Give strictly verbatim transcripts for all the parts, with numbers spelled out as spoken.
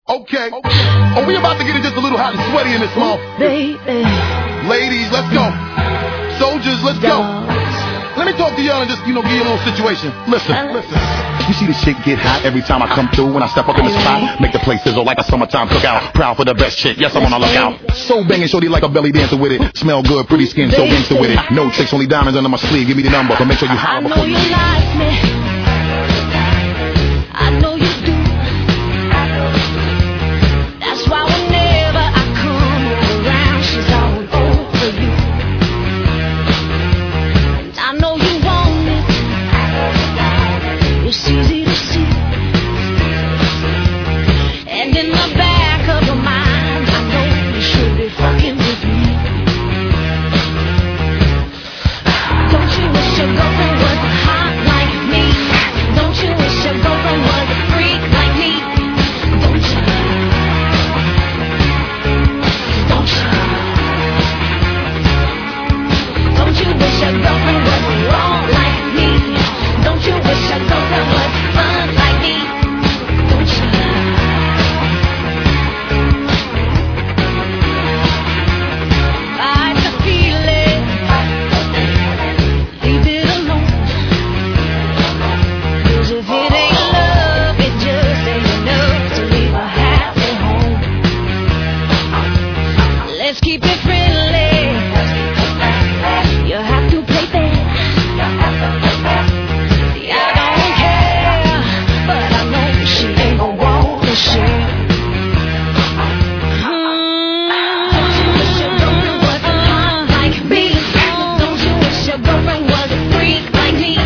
Okay. Oh, we about to get it just a little hot and sweaty in this month. Baby. Ladies, let's go. Soldiers, let's go. Let me talk to y'all and just, you know, give you a little situation. Listen, listen. You see this shit get hot every time I come through. When I step up in the spot, make the place sizzle like a summertime cookout. Proud for the best chick, yes, I'm on the lookout. So banging, shorty like a belly dancer with it. Smell good, pretty skin, so gangster with it. No tricks, only diamonds under my sleeve. Give me the number, but make sure you holler before you leave. I know you like me. I know you do. That's why whenever I come around, she's all over you. And I know you want it. It's easy to see. And in the back of your mind, I know you should be fucking with me. Don't you wish your girlfriend was hot like me? Don't you wish your girlfriend was a freak like me? Don't you? Don't you? Don't you wish your girlfriend was wrong like me? Don't you wish your girlfriend was fun like me? Don't you? I can feel it. Leave it alone. 'Cause if it ain't love, it just ain't enough to leave her happy home. Let's keep it friendly. You have to play fair. See, I don't care, but I know she ain't gon' want to share. Don't you wish your girlfriend was hot like me? Don't you wish your girlfriend was a freak like me?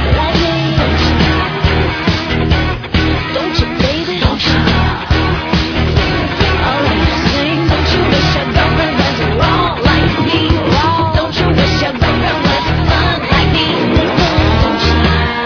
Don't you, baby? Don't you? All right, sing. Don't you wish your girlfriend was wrong like me? Don't you wish your girlfriend was fun like me? Don't you?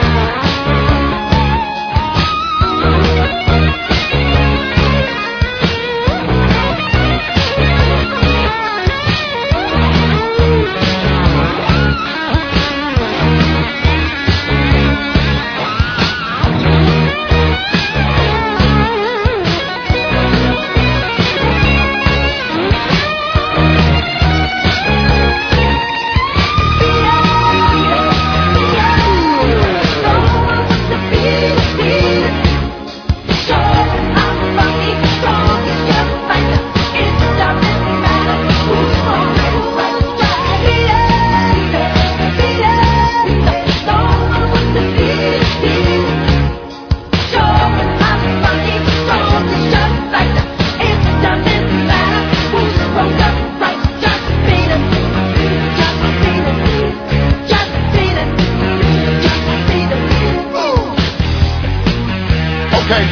Okay.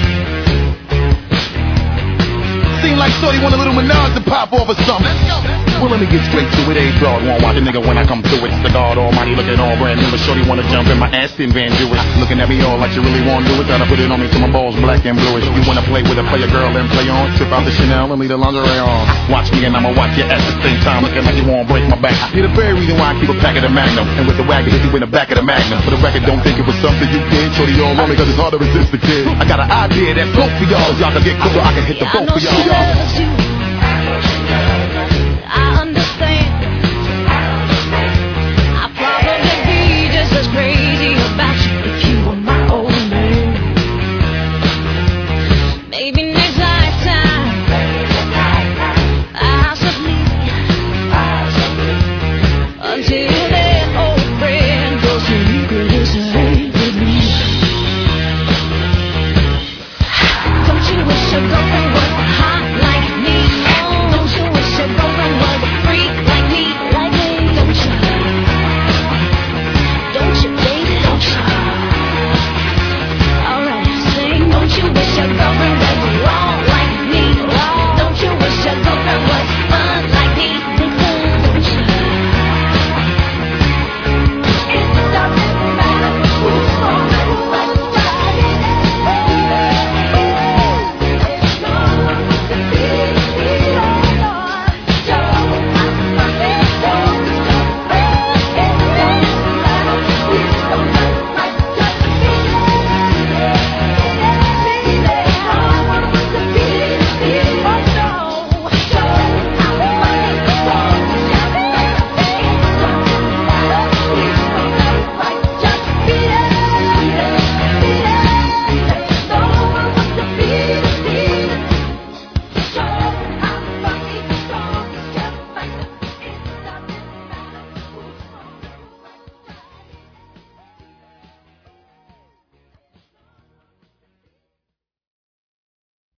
Seem like shorty want a little menage to pop off or something. Well, let me get straight to it. A broad won't watch a nigga when I come through it. The God Almighty looking all brand new, but shorty wanna jump in my Aston Van do it. Looking at me all like you really wanna do it. Trying to put it on me till my balls black and bluish. You wanna play with a player girl and play on. Trip out the Chanel and leave the lingerie on. Watch me and I'ma watch you at the same time. Looking like you wanna break my back. You're the very reason why I keep a pack of the Magnum. And with the wagon, hit you in the back of the Magnum. For the record, don't think it was something you did. Shorty all on me cause it's hard to resist the kid. I got an idea that's dope for y'all. Y'all can get cooler, I can hit the I boat know for she y'all. loves you.